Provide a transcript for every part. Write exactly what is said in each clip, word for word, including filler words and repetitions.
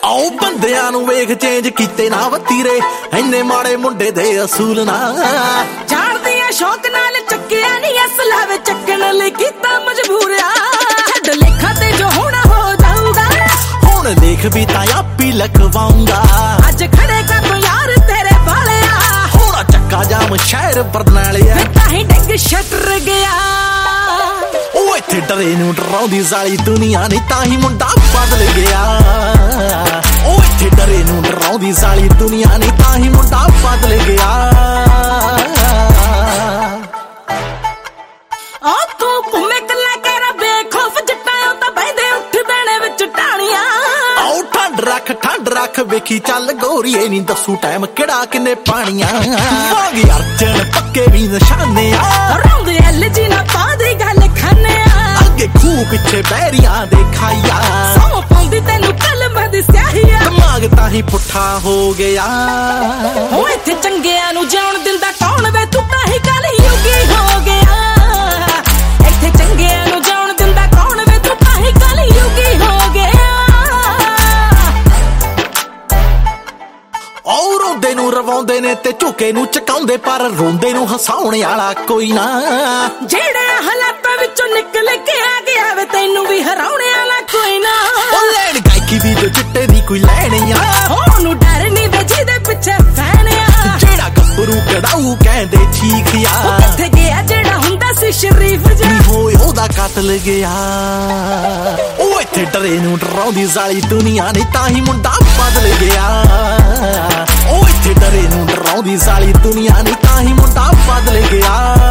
ਆਓ ਬੰਦਿਆਂ ਨੂੰ ਵੇਖ ਚੇਂਜ ਕੀਤੇ ਨਾ ਵਤੀਰੇ, ਇੰਨੇ ਮਾੜੇ ਮੁੰਡੇ ਦੇ ਅਸੂਲ ਨਾ ਜਾਣਦੀਆਂ ਸ਼ੌਕ ਨਾਲ ਚੱਕਿਆ ਨਹੀਂ ਅਸਲਾ ਵੇ ਚੱਕਣ ਲਈ ਕੀਤਾ ਮਜਬੂਰਿਆ। ਛੱਡ ਲੇਖਾਂ ਤੇ ਜੋ ਹੋਣਾ ਹੋ ਜਾਊਗਾ, ਹੁਣ ਦੇਖ ਵੀ ਤਾਂ ਆਪੀ ਲਖਵਾਉਂਗਾ। ਅੱਜ ਖੜੇ ਕਰ ਯਾਰ ਤੇਰੇ ਵਾਲਿਆ, ਹੋਣਾ ਚੱਕਾ ਜਾਮ ਸ਼ਹਿਰ ਬਰਨਾਲਿਆ, ਤਾਂ ਹੀ ਡਿੱਗ ਛੱਟਰ ਗਿਆ। ਉਹ ਇੱਥੇ ਡਰੇ ਨੂੰ ਡਰਾਉਂਦੀ ਜ਼ਾਲੀ ਦੁਨੀਆ ਨੇ, ਤਾਂ ਹੀ ਮੁੰਡਾ ਬਦਲ ਗਿਆ। ਉਹ ਇੱਥੇ ਡਰੇ ਨੂੰ ਡਰਾਉਂਦੀ ਜ਼ਾਲੀ ਦੁਨੀਆ ਨੇ, ਤਾਂ ਹੀ ਮੁੰਡਾ ਬਦਲ ਗਿਆ। ਆ ਤੂੰ ਘੁੰਮੇ ਕੱਲਾ ਕਹਿਰਾ ਬੇਖੌਫ ਜੱਟਾਂ ਤਾਂ ਬੈਦੇ ਉੱਠ ਬੈਣੇ ਵਿੱਚ ਢਾਣੀਆਂ। ਆਓ ਠੰਡ ਰੱਖ ਠੰਡ ਰੱਖ ਵੇਖੀ ਚੱਲ ਗੋਰੀਏ ਨੀ ਦੱਸੂ ਟਾਈਮ ਕਿਹੜਾ ਕਿੰਨੇ ਪਾਣੀਆਂ। ਵਾਂਗ ਅਰਜਨ ਪੱਕੇ ਵੀ ਨਿਸ਼ਾਨੇ ਆ, ਰੌਂਦੇ ਐਲ ਜੀ ਨਾ ਪਾਦੀ ਗੱਲ ਖਾਨੇ ਆ। ਅੱਗੇ ਖੂਹ ਪਿੱਛੇ ਬਹਿਰੀਆਂ ਦੇ ਖਾਈਆ, ਸੌ ਪਾਉਂਦੀ ਤੈਨੂੰ ਕਲਮ ਦੀ ਸਿਆਹੀਆ। ਦਿਮਾਗ ਤਾਂ ਹੀ ਪੁੱਠਾ ਹੋ ਗਿਆ। ਉਹ ਇੱਥੇ ਚੰਗਿਆਂ ਨੂੰ ਜਿਉਣ ਦਿੰਦਾ ਕੌਣ ਵੇ, ਤੂੰ ਤਾਂ ਹੀ ਕਲੀ ਯੁਗੀ ਹੋ ਗਿਆ। ਇੱਥੇ ਚੰਗਿਆਂ ਨੂੰ ਜਿਉਣ ਦਿੰਦਾ ਕੌਣ ਵੇ, ਤੂੰ ਤਾਂ ਹੀ ਕਲੀ ਯੁਗੀ ਹੋ ਗਿਆ। ਔਰ ਰੋਂਦੇ ਨੂੰ ਰਵਾਉਂਦੇ ਨੇ ਤੇ ਝੁਕੇ ਨੂੰ ਚਕਾਉਂਦੇ, ਪਰ ਰੋਂਦੇ ਨੂੰ ਹਸਾਉਣ ਵਾਲਾ ਕੋਈ ਨਾ। ਜਿਹੜੇ ਹਾਲਾਤਾਂ ਵਿੱਚੋਂ ਨਿਕਲ ਕੇ ਆ ਗਿਆ ਵੇ, ਤੈਨੂੰ ਵੀ ਹਰਾਉਣ ਵਾਲਾ ਕੋਈ ਨਾ। ਉਹ ਲੈਣ ਗਾਇਕੀ ਵੀ ਜੋ ਚਿੱਟੇ ਦੀ ਕੋਈ ਲੈਣੀ ਆ, ਉਹਨੂੰ ਡਰ ਨਹੀਂ ਵੇ ਜਿਹਦੇ ਪਿੱਛੇ ਫੈਨ ਆ। ਜਿਹੜਾ ਗੱਭਰੂ ਕਢਾਊ ਕਹਿੰਦੇ ਚੀਖਿਆ, ਉਹ ਕਿੱਥੇ ਗਿਆ ਜਿਹੜਾ ਹੁੰਦਾ ਸੀ ਸ਼ਰੀਫ ਜਿਹਾ, ਹੋਏ ਉਹਦਾ ਕਤਲ ਗਿਆ। ਉਹ ਇੱਥੇ ਡਰੇ ਨੂੰ ਡਰਾਉਂਦੀ ਜ਼ਾਲੀ ਦੁਨੀਆ ਨੇ, ਤਾਂ ਹੀ ਮੁੰਡਾ ਬਦਲ ਗਿਆ। ਉਹ ਇੱਥੇ ਡਰੇ ਨੂੰ ਡਰਾਉਂਦੀ ਜ਼ਾਲੀ ਦੁਨੀਆ ਨੇ, ਤਾਂ ਹੀ ਮੁੰਡਾ ਬਦਲ ਗਿਆ।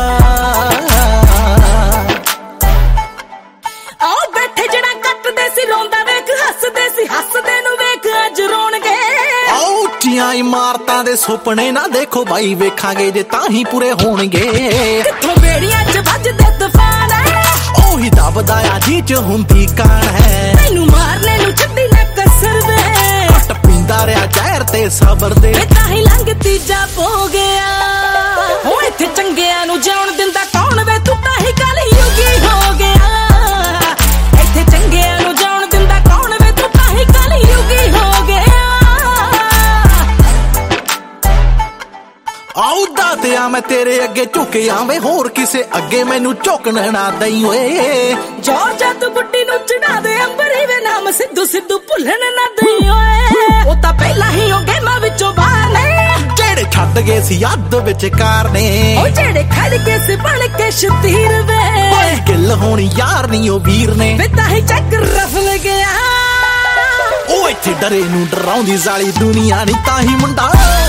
ਆਓ ਬੈਠੇ ਜਿਹੜਾ ਕੱਟਦੇ ਸੀ ਰੋਂਦਾ ਵੇਖ, ਹੱਸਦੇ ਸੀ ਹੱਸਦੇ ਨੂੰ ਵੇਖ ਅੱਜ ਰੋਣਗੇ। ਆਓ ਉੱਚੀਆਂ ਇਮਾਰਤਾਂ ਦੇ ਸੁਪਨੇ ਨਾ ਦੇਖੋ ਬਾਈ, ਵੇਖਾਂਗੇ ਜੇ ਤਾਂ ਹੀ ਪੂਰੇ ਹੋਣਗੇ। ਕਿੱਥੋਂ ਬੇੜੀਆਂ 'ਚ ਵੱਜਦੇ ਤੂਫਾਨ ਹੈ, ਉਹੀ ਦਬਦਾ ਆ ਜੀ 'ਚ ਹੁੰਦੀ ਕਾਣ ਹੈ। ਤੈਨੂੰ ਮਾਰਨੇ ਨੂੰ ਛੱਡੀ ਨਾ ਕਸਰ ਵੇ, ਘਟ ਪੀਂਦਾ ਰਿਹਾ ਜ਼ਹਿਰ ਤੇ ਸਬਰ ਦੇ, ਤਾਂ ਹੀ ਲੰਘ ਤੀਜਾ ਪੋ ਗਿਆ। ਉਹ ਇੱਥੇ ਚੰਗਿਆਂ ਨੂੰ ਜਿਉਣ ਦਿੰਦਾ ਕੌਣ ਵੇ, ਤੂੰ ਤਾਂ ਹੀ ਕਲੀ ਯੁਗੀ ਹੋ ਗਿਆ। ਇੱਥੇ ਚੰਗਿਆਂ ਨੂੰ ਜਿਉਣ ਦਿੰਦਾ ਕੌਣ ਵੇ, ਤੂੰ ਤਾਂ ਹੀ ਕਲੀ ਯੁਗੀ ਹੋ ਗਿਆ। ਆਉ ਦਾਤਿਆ ਮੈਂ ਤੇਰੇ ਅੱਗੇ ਝੁਕਿਆ ਵੇ, ਹੋਰ ਕਿਸੇ ਅੱਗੇ ਮੈਨੂੰ ਝੁਕਣ ਨਾ ਦਈ ਓਏ। ਜੋਰ ਜੱਤ ਬੁੱਢੀ ਨੂੰ ਚੜਾ ਦੇ ਅੰਬਰੀ ਵੇ, ਨਾਮ ਸਿੱਧੂ ਸਿੱਧੂ ਭੁੱਲਣ ਨਾ ਦਈ ਓਏ। ਉਹ ਤਾਂ ਪਹਿਲਾਂ ਹੀ ਉਹ ਗੇਮਾਂ ਵਿੱਚੋਂ ਬਾਹਰ ਨੇ, ਜਿਹੜੇ ਛੱਡ ਗਏ ਸੀ ਅੱਧ ਵਿਚਕਾਰ ਨੇ। ਉਹ ਜਿਹੜੇ ਖੜ ਗਏ ਸੀ ਬਣ ਕੇ ਸ਼ਤੀਰ ਵੇ, ਓਏ ਗਿੱਲ ਹੋਣੀ ਯਾਰ ਨਹੀਂ ਉਹ ਵੀਰ ਨੇ, ਵੇ ਤਾਂ ਹੀ ਚੱਕ ਰਫਲ ਗਿਆ। ਉਹ ਇੱਥੇ ਡਰੇ ਨੂੰ ਡਰਾਉਂਦੀ ਜ਼ਾਲੀ ਦੁਨੀਆ ਨਹੀਂ, ਤਾਂ ਹੀ ਮੁੰਡਾ